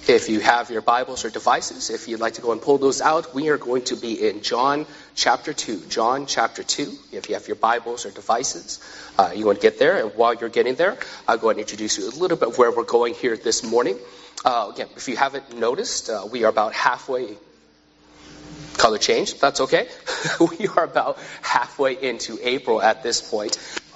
If you have your Bibles or devices, if you'd like to go and pull those out, we are going to be in John chapter 2. John chapter 2. If you have your Bibles or devices, you want to get there. And while you're getting there, I'll go ahead and introduce you a little bit where we're going here this morning. Again, if you haven't noticed, we are about halfway. Color change, that's okay. We are about halfway into April at this point.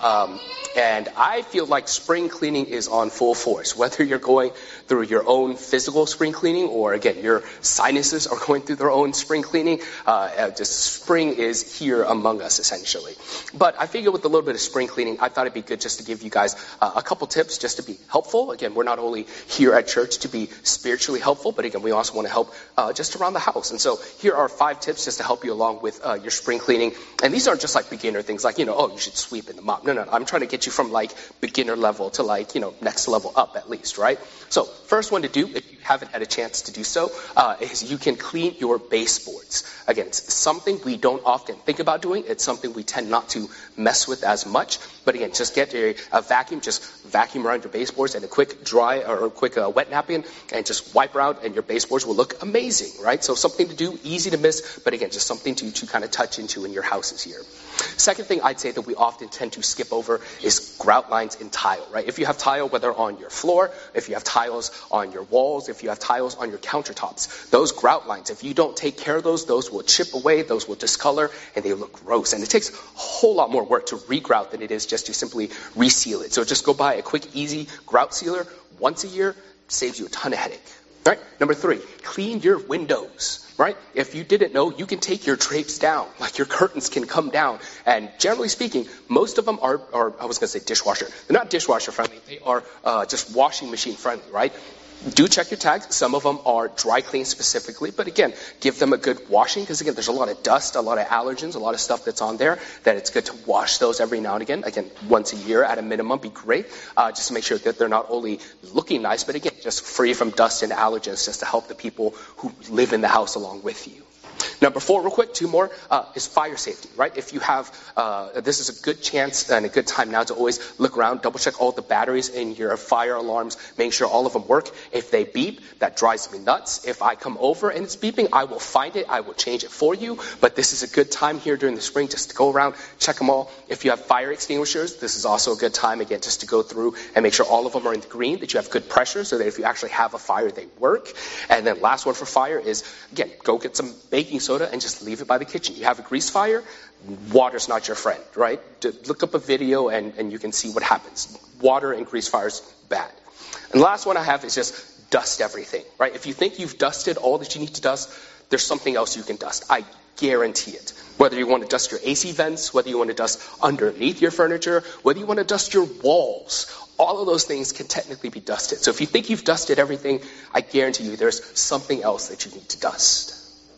And I feel like spring cleaning is on full force. Whether you're going through your own physical spring cleaning or, again, your sinuses are going through their own spring cleaning, just spring is here among us, essentially. But I figured with a little bit of spring cleaning, I thought it'd be good just to give you guys a couple tips just to be helpful. Again, we're not only here at church to be spiritually helpful, but again, we also want to help just around the house. And so here are 5 tips just to help you along with your spring cleaning. And these aren't just like beginner things like, you should sweep in the mop. No. I'm trying to get you from like beginner level to like, next level up at least, right? So first one to do, if you haven't had a chance to do so, is you can clean your baseboards. Again, it's something we don't often think about doing. It's something we tend not to mess with as much. But again, just get a vacuum, just vacuum around your baseboards and a quick dry or a quick wet napkin and just wipe around and your baseboards will look amazing, right? So something to do, easy to miss, but again, just something to kind of touch into in your houses here. Second thing I'd say that we often tend to skip over is grout lines in tile, right? If you have tile, whether on your floor, if you have tiles on your walls, if you have tiles on your countertops, those grout lines, if you don't take care of those will chip away, those will discolor, and they look gross. And it takes a whole lot more work to re-grout than it is just to simply reseal it. So just go buy a quick, easy grout sealer once a year, saves you a ton of headache. Right? Number 3, clean your windows, right? If you didn't know, you can take your drapes down, like your curtains can come down. And generally speaking, most of them are I was going to say dishwasher. They're not dishwasher friendly. They are just washing machine friendly, right? Do check your tags. Some of them are dry clean specifically, but again, give them a good washing because again, there's a lot of dust, a lot of allergens, a lot of stuff that's on there that it's good to wash those every now and again. Again, once a year at a minimum, be great. Just to make sure that they're not only looking nice, but again, just free from dust and allergens just to help the people who live in the house along with you. Number 4, real quick, 2 more, is fire safety, right? If you have, this is a good chance and a good time now to always look around, double check all the batteries in your fire alarms, make sure all of them work. If they beep, that drives me nuts. If I come over and it's beeping, I will find it, I will change it for you. But this is a good time here during the spring just to go around, check them all. If you have fire extinguishers, this is also a good time, again, just to go through and make sure all of them are in the green, that you have good pressure so that if you actually have a fire, they work. And then last one for fire is, again, go get some baking soda and just leave it by the kitchen. You have a grease fire, water's not your friend, right? Look up a video and you can see what happens. Water and grease fire's bad. And the last one I have is just dust everything, right? If you think you've dusted all that you need to dust, there's something else you can dust. I guarantee it. Whether you want to dust your AC vents, whether you want to dust underneath your furniture, whether you want to dust your walls, all of those things can technically be dusted. So if you think you've dusted everything, I guarantee you there's something else that you need to dust.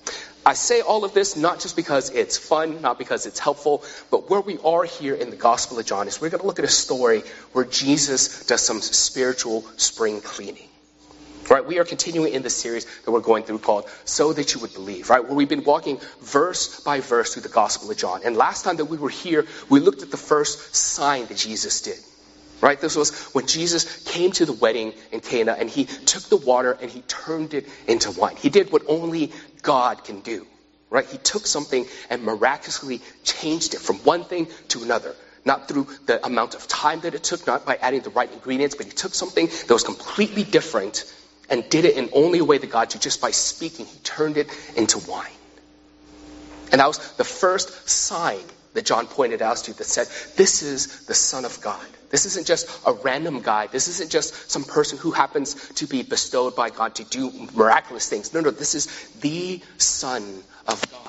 I say all of this not just because it's fun, not because it's helpful, but where we are here in the Gospel of John is we're going to look at a story where Jesus does some spiritual spring cleaning. Right, we are continuing in the series that we're going through called So That You Would Believe, right, where we've been walking verse by verse through the Gospel of John. And last time that we were here, we looked at the first sign that Jesus did. Right, this was when Jesus came to the wedding in Cana and he took the water and he turned it into wine. He did what only God can do. Right, he took something and miraculously changed it from one thing to another. Not through the amount of time that it took, not by adding the right ingredients, but he took something that was completely different and did it in only a way that God did, just by speaking. He turned it into wine. And that was the first sign that John pointed out to that said, this is the Son of God. This isn't just a random guy. This isn't just some person who happens to be bestowed by God to do miraculous things. No, this is the Son of God.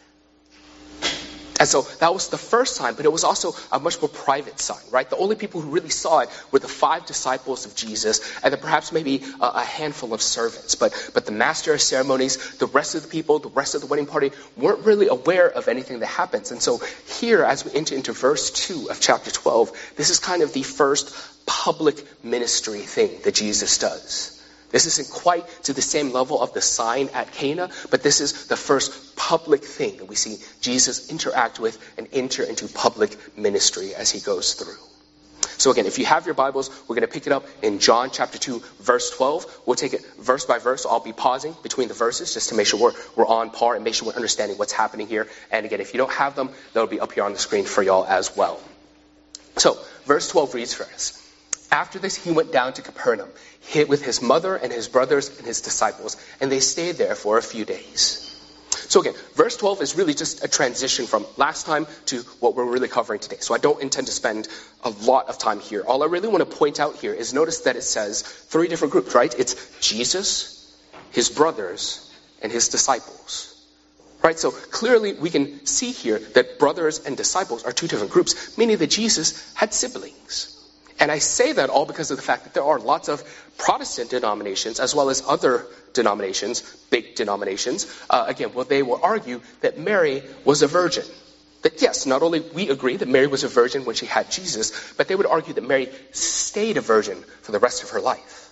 And so that was the first sign, but it was also a much more private sign, right? The only people who really saw it were the 5 disciples of Jesus and then perhaps maybe a handful of servants. But the master of ceremonies, the rest of the people, the rest of the wedding party weren't really aware of anything that happens. And so here, as we enter into verse 2 of chapter 12, this is kind of the first public ministry thing that Jesus does. This isn't quite to the same level of the sign at Cana, but this is the first public thing that we see Jesus interact with and enter into public ministry as he goes through. So again, if you have your Bibles, we're going to pick it up in John chapter 2, verse 12. We'll take it verse by verse. So I'll be pausing between the verses just to make sure we're on par and make sure we're understanding what's happening here. And again, if you don't have them, they'll be up here on the screen for y'all as well. So verse 12 reads for us. After this, he went down to Capernaum, hid with his mother and his brothers and his disciples, and they stayed there for a few days. So again, verse 12 is really just a transition from last time to what we're really covering today. So I don't intend to spend a lot of time here. All I really want to point out here is notice that it says 3 different groups, right? It's Jesus, his brothers, and his disciples. Right? So clearly we can see here that brothers and disciples are 2 different groups, meaning that Jesus had siblings. And I say that all because of the fact that there are lots of Protestant denominations as well as other denominations, big denominations, where they will argue that Mary was a virgin. That yes, not only we agree that Mary was a virgin when she had Jesus, but they would argue that Mary stayed a virgin for the rest of her life.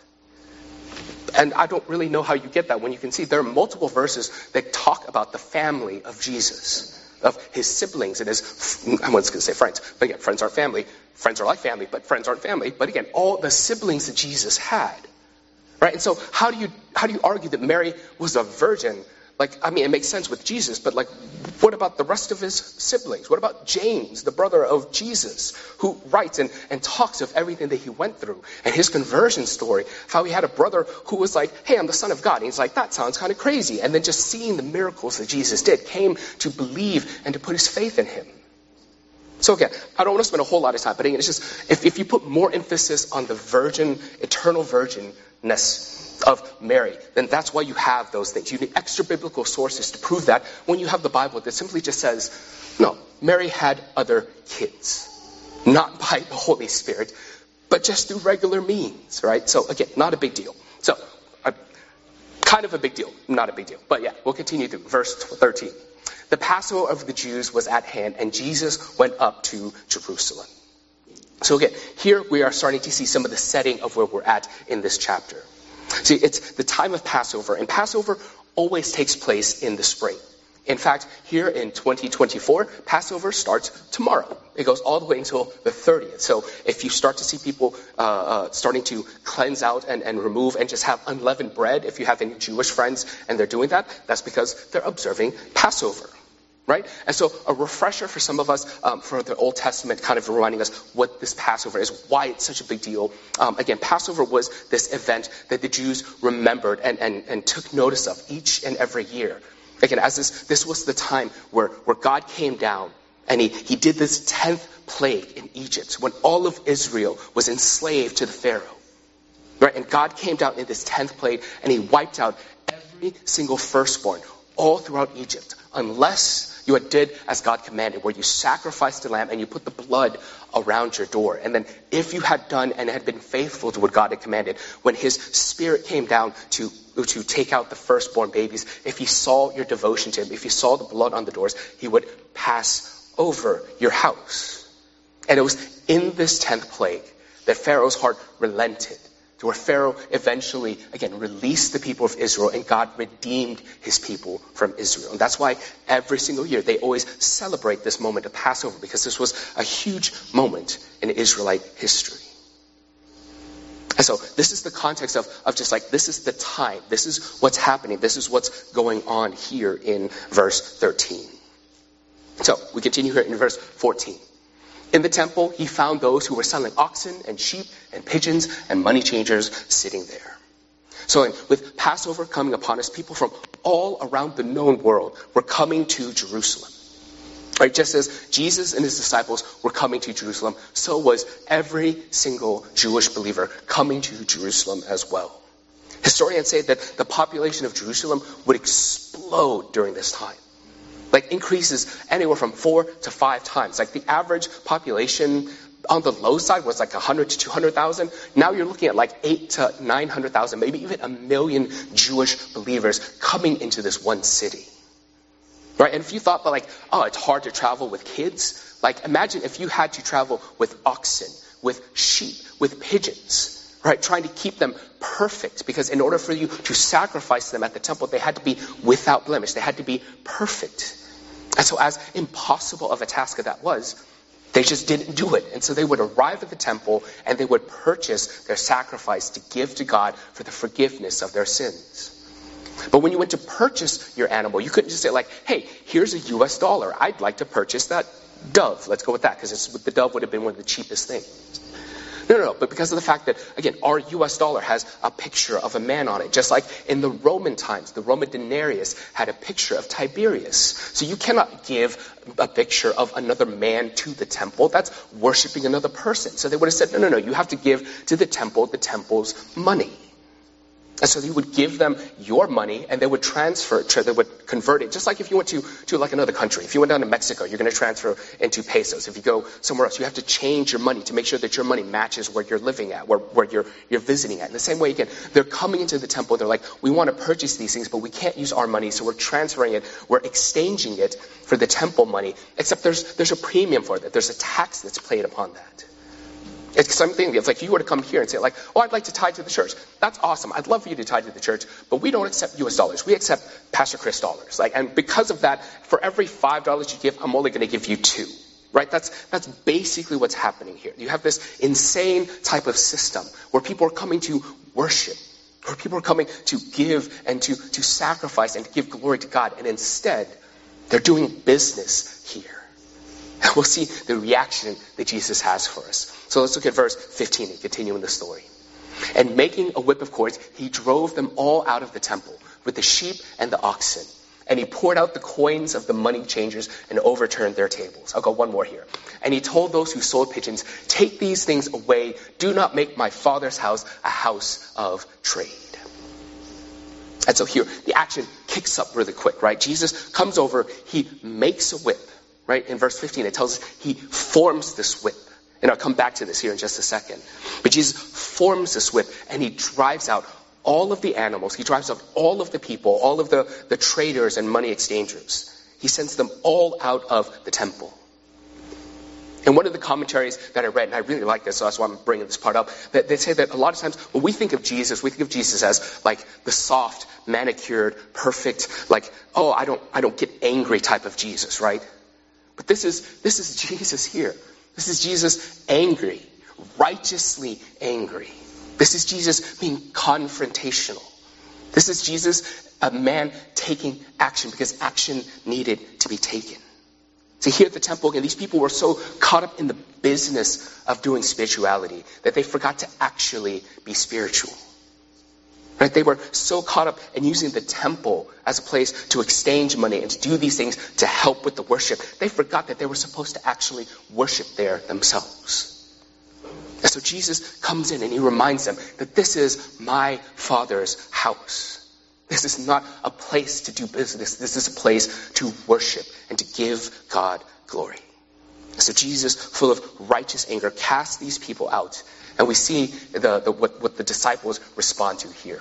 And I don't really know how you get that when you can see there are multiple verses that talk about the family of Jesus, of his siblings and his, I was going to say friends, but again, friends aren't family. Friends are like family, but friends aren't family. But again, all the siblings that Jesus had, right? And so how do you argue that Mary was a virgin? It makes sense with Jesus, but what about the rest of his siblings? What about James, the brother of Jesus, who writes and talks of everything that he went through and his conversion story, how he had a brother who was like, hey, I'm the son of God. And he's like, that sounds kind of crazy. And then just seeing the miracles that Jesus did, came to believe and to put his faith in him. So again, I don't want to spend a whole lot of time, but again, it's just, if you put more emphasis on the virgin, eternal virginness of Mary, then that's why you have those things. You need extra biblical sources to prove that when you have the Bible that simply just says, no, Mary had other kids. Not by the Holy Spirit, but just through regular means, right? So again, not a big deal. So, kind of a big deal, not a big deal. But yeah, we'll continue through verse 13. The Passover of the Jews was at hand, and Jesus went up to Jerusalem. So again, here we are starting to see some of the setting of where we're at in this chapter. See, it's the time of Passover, and Passover always takes place in the spring. In fact, here in 2024, Passover starts tomorrow. It goes all the way until the 30th. So if you start to see people starting to cleanse out and remove and just have unleavened bread, if you have any Jewish friends and they're doing that, that's because they're observing Passover. Right? And so a refresher for some of us for the Old Testament, kind of reminding us what this Passover is, why it's such a big deal. Again, Passover was this event that the Jews remembered and took notice of each and every year. Again, as this was the time where God came down and he did this 10th plague in Egypt when all of Israel was enslaved to the Pharaoh. Right? And God came down in this 10th plague and he wiped out every single firstborn all throughout Egypt, unless you did as God commanded, where you sacrificed the lamb and you put the blood around your door. And then if you had done and had been faithful to what God had commanded, when his spirit came down to take out the firstborn babies, if he saw your devotion to him, if he saw the blood on the doors, he would pass over your house. And it was in this 10th plague that Pharaoh's heart relented, to where Pharaoh eventually, again, released the people of Israel and God redeemed his people from Israel. And that's why every single year they always celebrate this moment of Passover, because this was a huge moment in Israelite history. And so this is the context of just this is the time, this is what's happening, this is what's going on here in verse 13. So we continue here in verse 14. In the temple, he found those who were selling oxen and sheep and pigeons and money changers sitting there. So with Passover coming upon us, people from all around the known world were coming to Jerusalem. Right? Just as Jesus and his disciples were coming to Jerusalem, so was every single Jewish believer coming to Jerusalem as well. Historians say that the population of Jerusalem would explode during this time. Increases anywhere from 4 to 5 times. The average population on the low side was 100 to 200,000. Now you're looking at 8 to 900,000, maybe even 1 million Jewish believers coming into this one city. Right? And if you thought it's hard to travel with kids, imagine if you had to travel with oxen, with sheep, with pigeons. Right, trying to keep them perfect, because in order for you to sacrifice them at the temple, they had to be without blemish. They had to be perfect. And so as impossible of a task as that was, They just didn't do it. And so they would arrive at the temple and they would purchase their sacrifice to give to God for the forgiveness of their sins. But when you went to purchase your animal, you couldn't just say like, hey, here's a US dollar. I'd like to purchase that dove. Let's go with that, because the dove would have been one of the cheapest things. No. But because of the fact that, again, our US dollar has a picture of a man on it. Just like in the Roman times, the Roman denarius had a picture of Tiberius. So you cannot give a picture of another man to the temple. That's worshiping another person. So they would have said, no. You have to give to the temple's money. And so you would give them your money, and they would they would convert it. Just like if you went to like another country. If you went down to Mexico, you're going to transfer into pesos. If you go somewhere else, you have to change your money to make sure that your money matches where you're living at, where you're visiting at. In the same way, again, they're coming into the temple. They're like, we want to purchase these things, but we can't use our money, so we're transferring it. We're exchanging it for the temple money. Except there's a premium for that. There's a tax that's played upon that. It's something, it's like you were to come here and say like, oh, I'd like to tithe to the church. That's awesome. I'd love for you to tithe to the church, but we don't accept US dollars. We accept Pastor Chris dollars. And because of that, for every $5 you give, I'm only going to give you $2. Right? That's basically what's happening here. You have this insane type of system where people are coming to worship, where people are coming to give and to sacrifice and to give glory to God. And instead, they're doing business here. And we'll see the reaction that Jesus has for us. So let's look at verse 15 and continue in the story. And making a whip of cords, he drove them all out of the temple with the sheep and the oxen. And he poured out the coins of the money changers and overturned their tables. I'll go one more here. And he told those who sold pigeons, take these things away. Do not make my Father's house a house of trade. And so here, the action kicks up really quick, right? Jesus comes over, he makes a whip. Right? In verse 15, it tells us he forms this whip. And I'll come back to this here in just a second. But Jesus forms this whip, and he drives out all of the animals. He drives out all of the people, all of the traders and money exchangers. He sends them all out of the temple. And one of the commentaries that I read, and I really like this, so that's why I'm bringing this part up, that they say that a lot of times when we think of Jesus as like the soft, manicured, perfect, like, oh, I don't get angry type of Jesus, right? But this is Jesus here. This is Jesus angry, righteously angry. This is Jesus being confrontational. This is Jesus, a man taking action because action needed to be taken. So here at the temple, again, these people were so caught up in the business of doing spirituality that they forgot to actually be spiritual. Right? They were so caught up in using the temple as a place to exchange money and to do these things to help with the worship. They forgot that they were supposed to actually worship there themselves. And so Jesus comes in and he reminds them that this is my Father's house. This is not a place to do business. This is a place to worship and to give God glory. So Jesus, full of righteous anger, casts these people out. And we see what the disciples respond to here.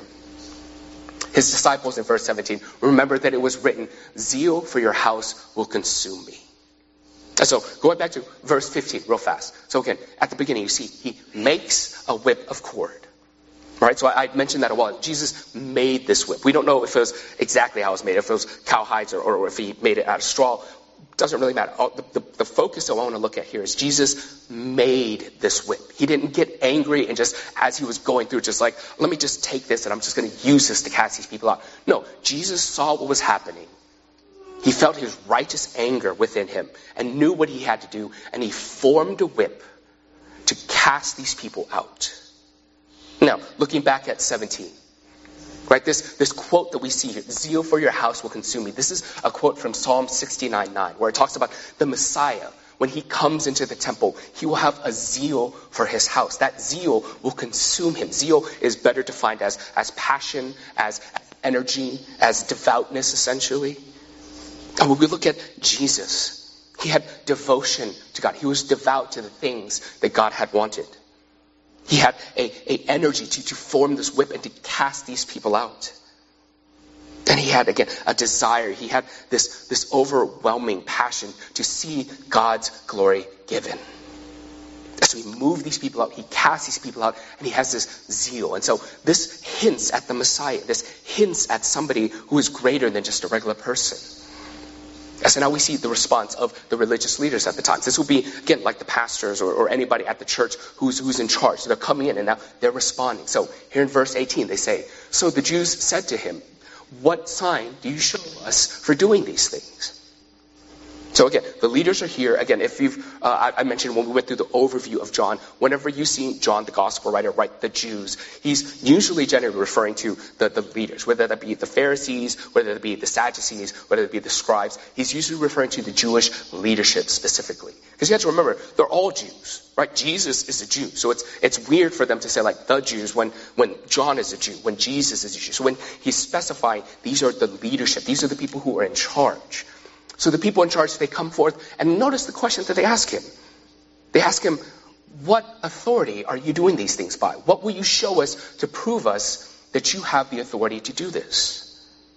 His disciples in verse 17, remember that it was written, zeal for your house will consume me. And so going back to verse 15 real fast. So again, at the beginning you see he makes a whip of cord. Right? So I mentioned that a while. Jesus made this whip. We don't know if it was exactly how it was made, if it was cow hides or if he made it out of straw. Doesn't really matter. The focus I want to look at here is Jesus made this whip. He didn't get angry and just as he was going through, just like, let me just take this and I'm just going to use this to cast these people out. No, Jesus saw what was happening. He felt his righteous anger within him and knew what he had to do, and he formed a whip to cast these people out. Now, looking back at 17. Right, this quote that we see here, zeal for your house will consume me. This is a quote from Psalm 69:9, where it talks about the Messiah. When he comes into the temple, he will have a zeal for his house. That zeal will consume him. Zeal is better defined as passion, as energy, as devoutness, essentially. And when we look at Jesus, he had devotion to God. He was devout to the things that God had wanted. He had a energy to form this whip and to cast these people out. And he had, again, a desire. He had this overwhelming passion to see God's glory given. So he moved these people out. He cast these people out. And he has this zeal. And so this hints at the Messiah. This hints at somebody who is greater than just a regular person. And so now we see the response of the religious leaders at the time. This will be, again, like the pastors or anybody at the church who's in charge. So they're coming in and now they're responding. So here in verse 18, they say, so the Jews said to him, what sign do you show us for doing these things? So again, the leaders are here. Again, if I mentioned when we went through the overview of John, whenever you see John, the gospel writer, write the Jews, he's usually generally referring to the leaders, whether that be the Pharisees, whether that be the Sadducees, whether it be the scribes. He's usually referring to the Jewish leadership specifically. Because you have to remember, they're all Jews, right? Jesus is a Jew. So it's weird for them to say like the Jews when John is a Jew, when Jesus is a Jew. So when he's specifying, these are the leadership, these are the people who are in charge. So the people in charge, they come forth, and notice the question that they ask him. They ask him, what authority are you doing these things by? What will you show us to prove us that you have the authority to do this?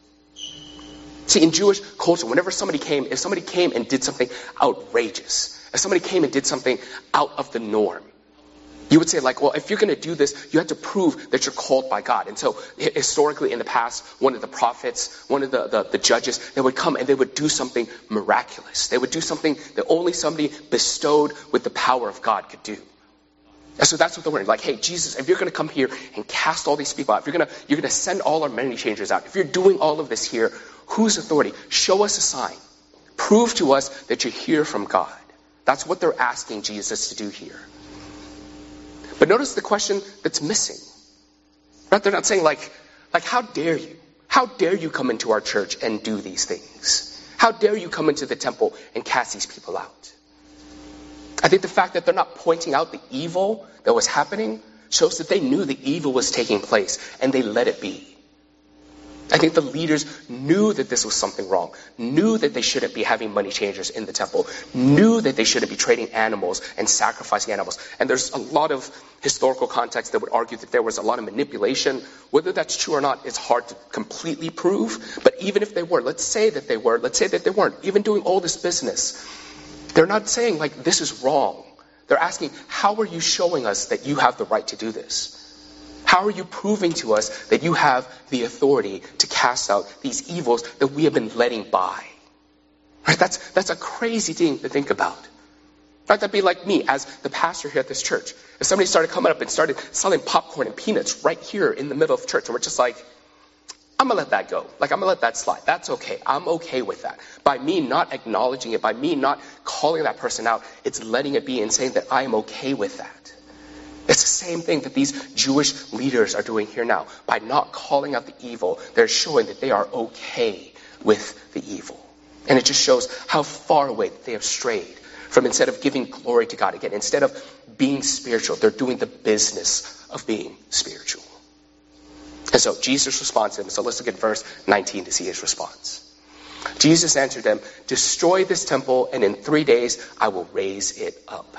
See, in Jewish culture, whenever if somebody came and did something outrageous, if somebody came and did something out of the norm, you would say like, well, if you're going to do this, you have to prove that you're called by God. And so historically in the past, one of the prophets, one of the judges, they would come and they would do something miraculous. They would do something that only somebody bestowed with the power of God could do. And so that's what they're wondering. Like, hey, Jesus, if you're going to come here and cast all these people out, if you're going to send all our money changers out, if you're doing all of this here, whose authority? Show us a sign. Prove to us that you're here from God. That's what they're asking Jesus to do here. But notice the question that's missing. Right? They're not saying like, how dare you? How dare you come into our church and do these things? How dare you come into the temple and cast these people out? I think the fact that they're not pointing out the evil that was happening shows that they knew the evil was taking place and they let it be. I think the leaders knew that this was something wrong, knew that they shouldn't be having money changers in the temple, knew that they shouldn't be trading animals and sacrificing animals. And there's a lot of historical context that would argue that there was a lot of manipulation. Whether that's true or not is hard to completely prove. But even if they were, let's say that they weren't, even doing all this business, they're not saying like this is wrong. They're asking, how are you showing us that you have the right to do this? How are you proving to us that you have the authority to cast out these evils that we have been letting by? Right? That's a crazy thing to think about. Right? That'd be like me as the pastor here at this church. If somebody started coming up and started selling popcorn and peanuts right here in the middle of church, and we're just like, I'm going to let that go. Like, I'm going to let that slide. That's okay. I'm okay with that. By me not acknowledging it, by me not calling that person out, it's letting it be and saying that I am okay with that. It's the same thing that these Jewish leaders are doing here now. By not calling out the evil, they're showing that they are okay with the evil. And it just shows how far away they have strayed from, instead of giving glory to God again, instead of being spiritual, they're doing the business of being spiritual. And so Jesus responds to them. So let's look at verse 19 to see his response. Jesus answered them, destroy this temple, and in 3 days I will raise it up.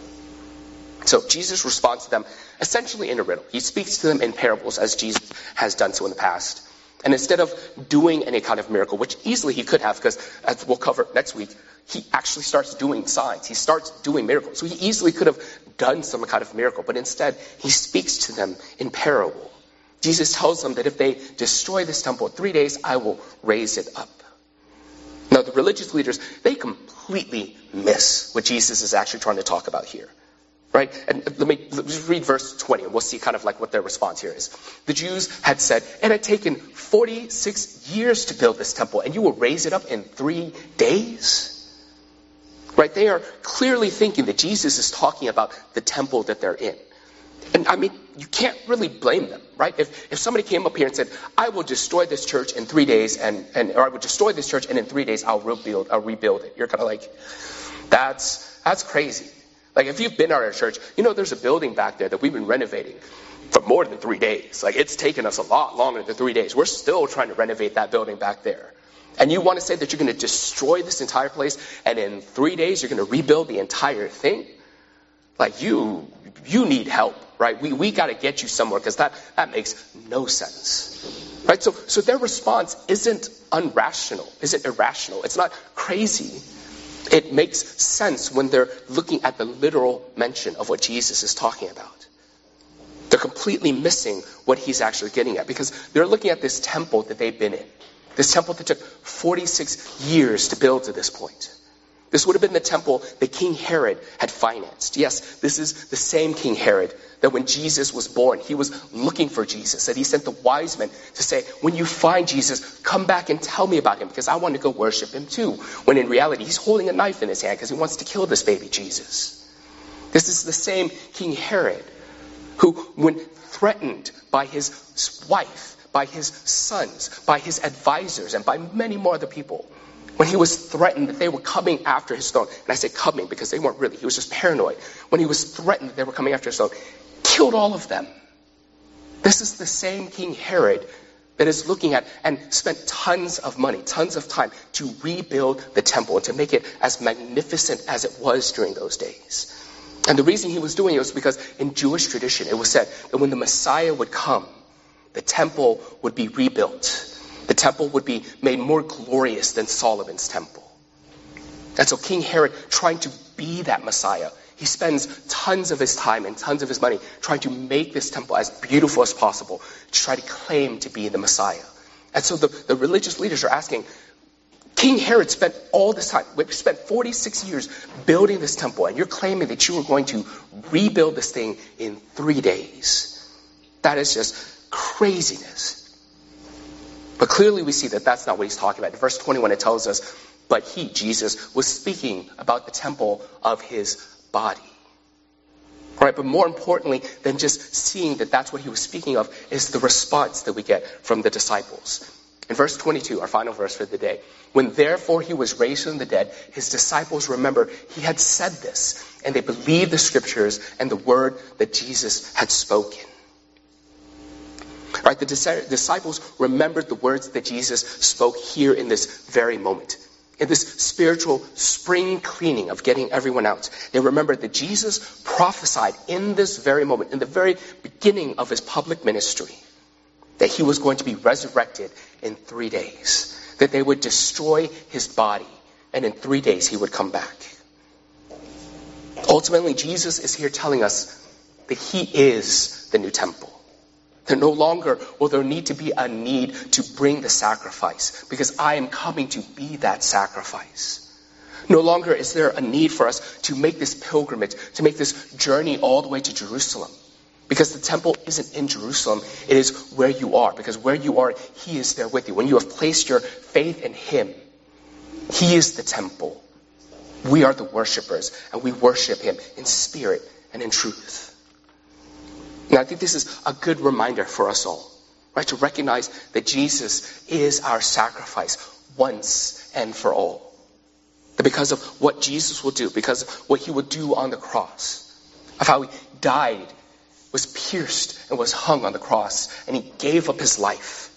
So Jesus responds to them essentially in a riddle. He speaks to them in parables as Jesus has done so in the past. And instead of doing any kind of miracle, which easily he could have, because as we'll cover next week, he actually starts doing signs. He starts doing miracles. So he easily could have done some kind of miracle, but instead he speaks to them in parable. Jesus tells them that if they destroy this temple in 3 days, I will raise it up. Now the religious leaders, they completely miss what Jesus is actually trying to talk about here. Right? And let's read verse 20 and we'll see kind of like what their response here is. The Jews had said, it had taken 46 years to build this temple and you will raise it up in 3 days? Right? They are clearly thinking that Jesus is talking about the temple that they're in. And I mean, you can't really blame them, right? If somebody came up here and said, I will destroy this church in 3 days or I will destroy this church and in 3 days I'll rebuild it. You're kind of like, that's crazy. Like, if you've been at our church, you know there's a building back there that we've been renovating for more than 3 days. Like, it's taken us a lot longer than 3 days. We're still trying to renovate that building back there. And you want to say that you're going to destroy this entire place and in 3 days you're going to rebuild the entire thing? Like, you need help, right? We got to get you somewhere, because that makes no sense. Right? So their response isn't irrational. It's not crazy. It makes sense when they're looking at the literal mention of what Jesus is talking about. They're completely missing what he's actually getting at, because they're looking at this temple that they've been in. This temple that took 46 years to build to this point. This would have been the temple that King Herod had financed. Yes, this is the same King Herod that when Jesus was born, he was looking for Jesus, that he sent the wise men to say, when you find Jesus, come back and tell me about him because I want to go worship him too. When in reality, he's holding a knife in his hand because he wants to kill this baby Jesus. This is the same King Herod who, when threatened by his wife, by his sons, by his advisors, and by many more other people, when he was threatened that they were coming after his throne, and I say coming because they weren't really, he was just paranoid. When he was threatened that they were coming after his throne, killed all of them. This is the same King Herod that is looking at and spent tons of money, tons of time to rebuild the temple and to make it as magnificent as it was during those days. And the reason he was doing it was because in Jewish tradition, it was said that when the Messiah would come, the temple would be rebuilt. The temple would be made more glorious than Solomon's temple. And so King Herod, trying to be that Messiah, he spends tons of his time and tons of his money trying to make this temple as beautiful as possible to try to claim to be the Messiah. And so the religious leaders are asking, King Herod spent all this time, we spent 46 years building this temple, and you're claiming that you were going to rebuild this thing in 3 days. That is just craziness. But clearly we see that that's not what he's talking about. In verse 21 it tells us, but he, Jesus, was speaking about the temple of his body. All right, but more importantly than just seeing that that's what he was speaking of is the response that we get from the disciples. In verse 22, our final verse for the day, when therefore he was raised from the dead, his disciples remember he had said this, and they believed the scriptures and the word that Jesus had spoken. Right, the disciples remembered the words that Jesus spoke here in this very moment. In this spiritual spring cleaning of getting everyone out. They remembered that Jesus prophesied in this very moment, in the very beginning of his public ministry, that he was going to be resurrected in 3 days. That they would destroy his body, and in 3 days he would come back. Ultimately, Jesus is here telling us that he is the new temple. That no longer will there need to be a need to bring the sacrifice, because I am coming to be that sacrifice. No longer is there a need for us to make this pilgrimage, to make this journey all the way to Jerusalem. Because the temple isn't in Jerusalem, it is where you are. Because where you are, he is there with you. When you have placed your faith in him, he is the temple. We are the worshipers, and we worship him in spirit and in truth. And I think this is a good reminder for us all, right? To recognize that Jesus is our sacrifice once and for all. That because of what Jesus will do, because of what he would do on the cross, of how he died, was pierced, and was hung on the cross, and he gave up his life.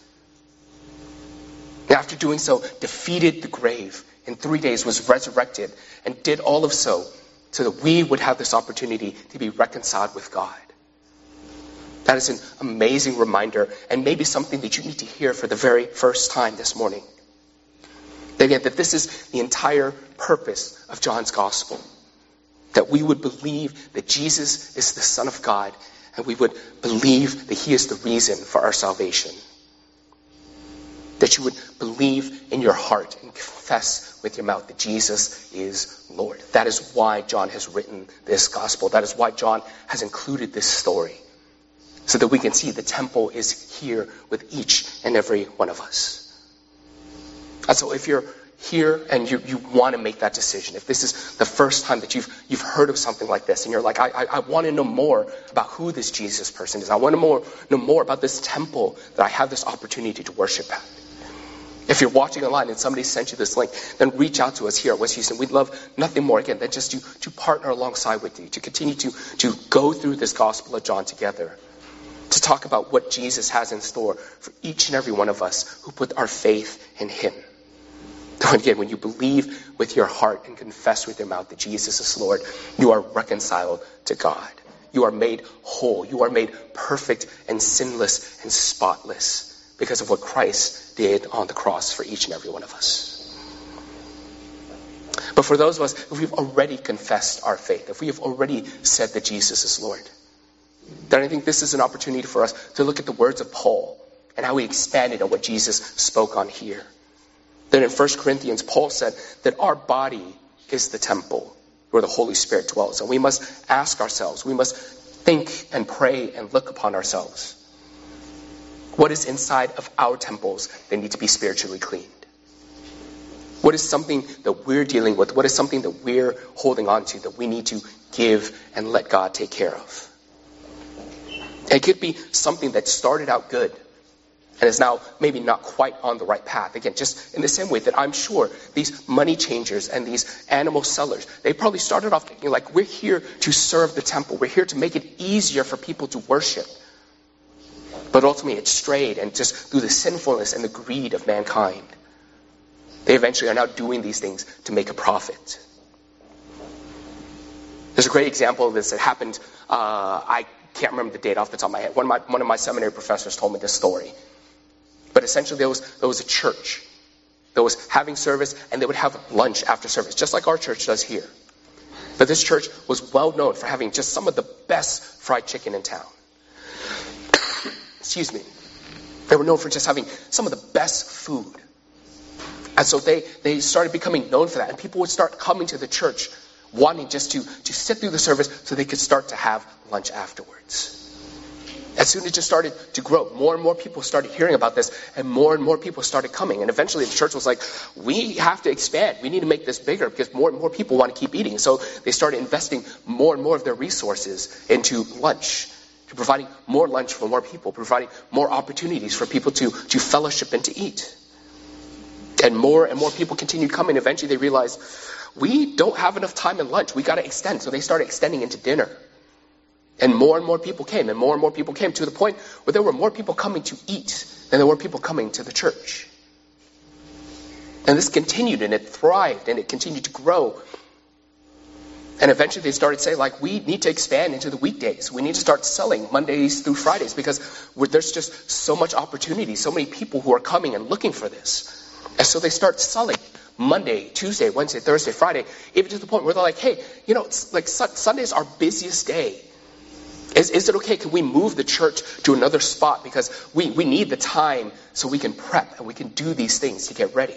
And after doing so, defeated the grave, in 3 days was resurrected, and did all of so that we would have this opportunity to be reconciled with God. That is an amazing reminder, and maybe something that you need to hear for the very first time this morning. Again, that this is the entire purpose of John's gospel. That we would believe that Jesus is the Son of God, and we would believe that he is the reason for our salvation. That you would believe in your heart and confess with your mouth that Jesus is Lord. That is why John has written this gospel. That is why John has included this story. So that we can see the temple is here with each and every one of us. And so if you're here and you want to make that decision, if this is the first time that you've heard of something like this, and you're like, I want to know more about who this Jesus person is. I want to know more about this temple that I have this opportunity to worship at. If you're watching online and somebody sent you this link, then reach out to us here at West Houston. We'd love nothing more, again, than just to partner alongside with you, to continue to go through this Gospel of John together. To talk about what Jesus has in store for each and every one of us who put our faith in him. And again, when you believe with your heart and confess with your mouth that Jesus is Lord, you are reconciled to God. You are made whole. You are made perfect and sinless and spotless because of what Christ did on the cross for each and every one of us. But for those of us, if we've already confessed our faith, if we have already said that Jesus is Lord, then I think this is an opportunity for us to look at the words of Paul and how we expanded on what Jesus spoke on here. Then in 1 Corinthians, Paul said that our body is the temple where the Holy Spirit dwells. And we must ask ourselves, we must think and pray and look upon ourselves. What is inside of our temples that need to be spiritually cleaned? What is something that we're dealing with? What is something that we're holding on to that we need to give and let God take care of? It could be something that started out good and is now maybe not quite on the right path. Again, just in the same way that I'm sure these money changers and these animal sellers, they probably started off thinking like, we're here to serve the temple. We're here to make it easier for people to worship. But ultimately it strayed, and just through the sinfulness and the greed of mankind, they eventually are now doing these things to make a profit. There's a great example of this that happened, I can't remember the date off the top of my head. One of my seminary professors told me this story. But essentially there was a church that was having service, and they would have lunch after service, just like our church does here. But this church was well known for having just some of the best fried chicken in town. Excuse me. They were known for just having some of the best food. And so they started becoming known for that. And people would start coming to the church wanting just to sit through the service so they could start to have lunch afterwards. As soon as it just started to grow, more and more people started hearing about this, and more people started coming. And eventually the church was like, we have to expand. We need to make this bigger because more and more people want to keep eating. So they started investing more and more of their resources into lunch, to providing more lunch for more people, providing more opportunities for people to fellowship and to eat. And more people continued coming. Eventually they realized, we don't have enough time in lunch. We got to extend. So they started extending into dinner. And more people came, and more people came, to the point where there were more people coming to eat than there were people coming to the church. And this continued, and it thrived, and it continued to grow. And eventually they started saying, like, we need to expand into the weekdays. We need to start selling Mondays through Fridays because there's just so much opportunity, so many people who are coming and looking for this. And so they start selling Monday, Tuesday, Wednesday, Thursday, Friday, even to the point where they're like, hey, it's like Sunday's our busiest day. Is it okay? Can we move the church to another spot? Because we need the time so we can prep and we can do these things to get ready.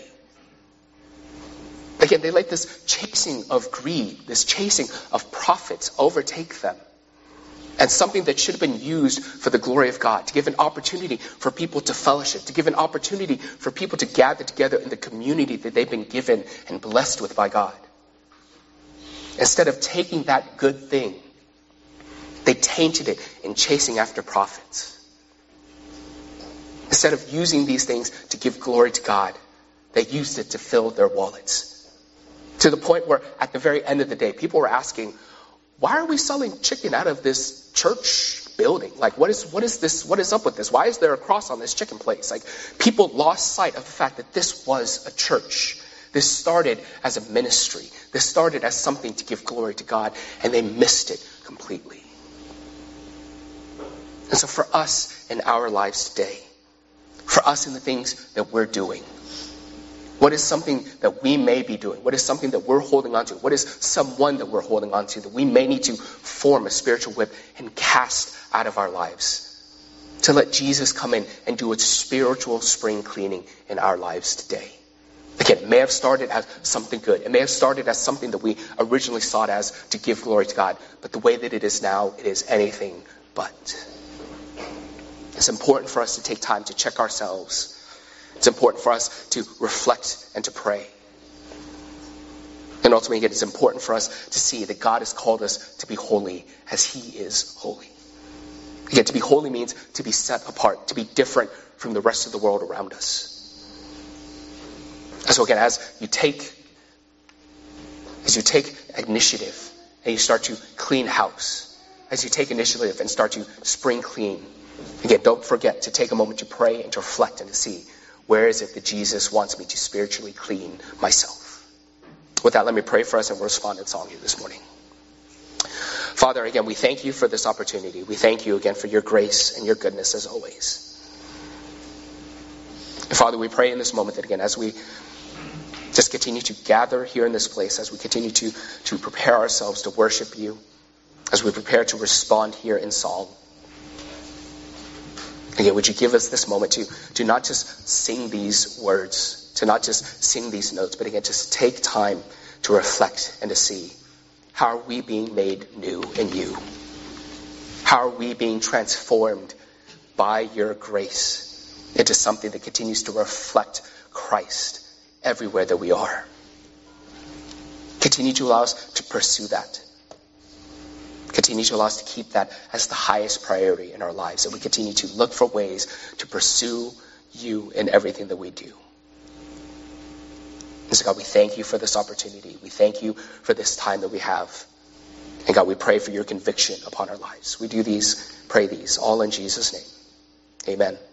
Again, they let this chasing of greed, this chasing of profits overtake them. And something that should have been used for the glory of God, to give an opportunity for people to fellowship, to give an opportunity for people to gather together in the community that they've been given and blessed with by God. Instead of taking that good thing, they tainted it in chasing after profits. Instead of using these things to give glory to God, they used it to fill their wallets. To the point where at the very end of the day, people were asking, why are we selling chicken out of this church building? Like, what is this? What is up with this? Why is there a cross on this chicken place? Like, people lost sight of the fact that this was a church. This started as a ministry. This started as something to give glory to God, and they missed it completely. And so for us in our lives today, for us in the things that we're doing, what is something that we may be doing? What is something that we're holding on to? What is someone that we're holding on to that we may need to form a spiritual whip and cast out of our lives? To let Jesus come in and do a spiritual spring cleaning in our lives today. Again, it may have started as something good. It may have started as something that we originally sought as to give glory to God. But the way that it is now, it is anything but. It's important for us to take time to check ourselves. It's important for us to reflect and to pray. And ultimately, again, it's important for us to see that God has called us to be holy as He is holy. Again, to be holy means to be set apart, to be different from the rest of the world around us. And so again, as you take initiative and you start to clean house, as you take initiative and start to spring clean, again, don't forget to take a moment to pray and to reflect and to see, where is it that Jesus wants me to spiritually clean myself? With that, let me pray for us and we'll respond in song here this morning. Father, again, we thank you for this opportunity. We thank you again for your grace and your goodness as always. And Father, we pray in this moment that again, as we just continue to gather here in this place, as we continue to prepare ourselves to worship you, as we prepare to respond here in song, Again, would you give us this moment to not just sing these words, to not just sing these notes, but again, just take time to reflect and to see, how are we being made new in you? How are we being transformed by your grace into something that continues to reflect Christ everywhere that we are? Continue to allow us to pursue that. Continue to allow us to keep that as the highest priority in our lives, that we continue to look for ways to pursue you in everything that we do. And so God, we thank you for this opportunity. We thank you for this time that we have. And God, we pray for your conviction upon our lives. We pray these all in Jesus' name. Amen.